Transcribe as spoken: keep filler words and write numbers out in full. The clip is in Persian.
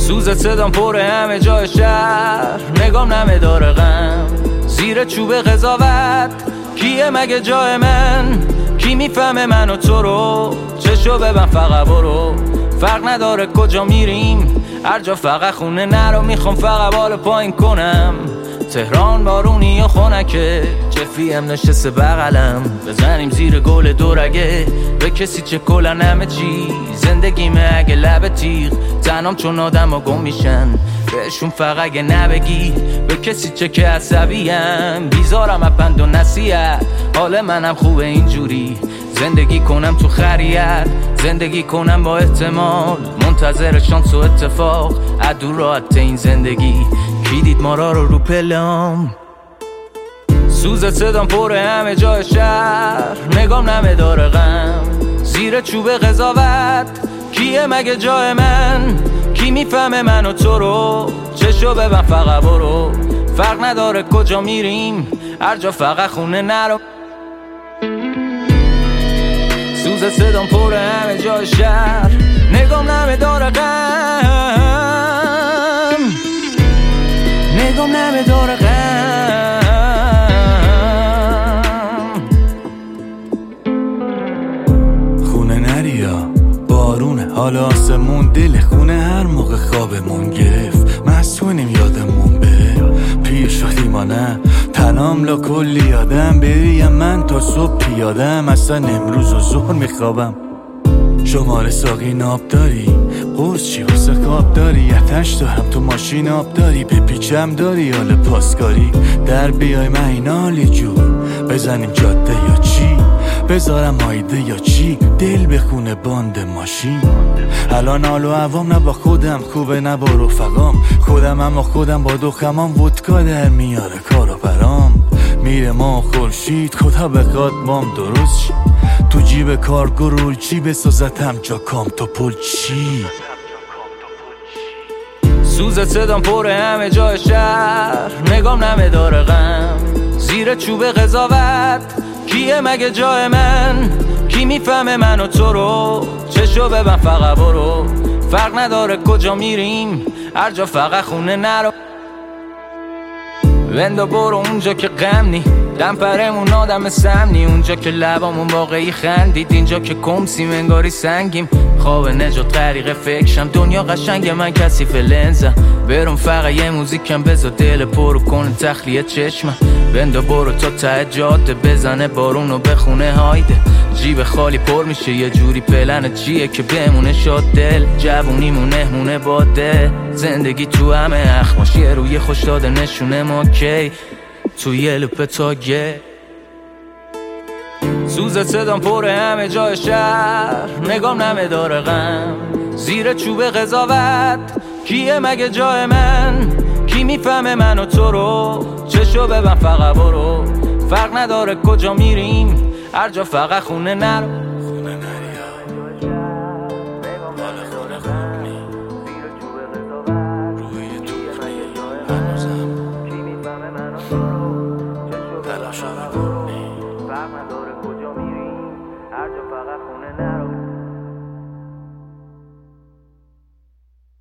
سوز صدام پر همه جای شهر، نگام نمه داره غم زیر چوب قضاوت. کیه مگه جای من؟ کی میفهمه من و تو رو؟ چشو ببن فقط برو، فرق نداره کجا میریم، هر جا فقط خونه نرو. میخوام فقط بالا پایین کنم، تهران بارونی و خونکه، جفیم نشسته بغلم، بزنیم زیر گل دورگه. به کسی چه کلن همه چی، زندگیمه اگه لب تیغ، تنام چون آدم ها گم میشن، بهشون فقط اگه نبگی. به کسی چه که عصبیم، بیزارم اپند و نصیحت، حال منم خوبه اینجوری، زندگی کنم تو خریت، زندگی کنم با احتمال، منتظر شانس و اتفاق، عدو راحت این زندگی. کی دید ما را رو رو پلم؟ سوز صدام پر همه جای شهر، نگام نمه داره غم زیر چوب قضاوت. کیه مگه جای من؟ کی میفهمه من و تو رو؟ چشو ببن فقط برو، فرق نداره کجا میریم، هر جا فقط خونه نرو. سوز صدام پر همه جای شهر، نگام نمه داره غم، نگام نمه داره غم. خونه نریا بارونه، حال آسمون دل خونه، هر موقع خوابمون گرفت مسئولیم یادمون بره. پیر شدیم ما نه تنام لا کلی یادم، بریم من تا صبح پیادم، اصلا امروز و ظهر میخوابم. شماره ساقی ناب داری؟ قرص چی واسه خواب داری؟ اتش دارم تو ماشین آب داری؟ بپیچم داری حال پاسکاری؟ در بیای مهینالی جور بزنیم جاده یا چی؟ بذارم هایده یا چی؟ دل بخونه باند ماشین. الان حال و عوام نه با خودم خوبه نه با رفقام، خودم اما خودم با دو خمام، ودکا در میاره کارو برام، میره ما خورشید خدا بخواد مام درست شی. تو جیب کارگو رول چی بسازتم جا کام تو پل چی؟ سوز صدام پر همه جای شهر، نگام نمه داره غم زیر چوب قضاوت. کیه مگه جای من؟ کی میفهمه من و تو رو؟ چشو ببن فقط برو، فرق نداره کجا میریم، هر جا فقط خونه نرو. وندو برو اونجا که غم نی، دم پرمون آدم سمنی، اونجا که لبامون واقعی خندید، اینجا که کمسیم انگاری سنگیم. خواب نجات طریق فکرشم، دنیا قشنگ من کثیف لنزم، برم فقط یه موزیکم بذار دل پرو کنه تخلیه چشمم. وندو برو تا ته جاده، بزنه بارونو بخونه هایده، جیب خالی پر میشه یه جوری، پلن چیه که بمونه شاد دل، جوونیمون مهمونه باده، زندگی تو همه اخماش، یه روی خوش داده نشونه ما کی تو یه لوپ تاگه. سوز صدام پر همه جای شهر، نگام نمه داره غم زیر چوب قضاوت. کیه مگه جای من؟ کی میفهمه من و تو رو؟ چشو ببن فقط برو، فرق نداره کجا میریم، هر جا فقط خونه نرو. خونه نریا حال خونه خوب نی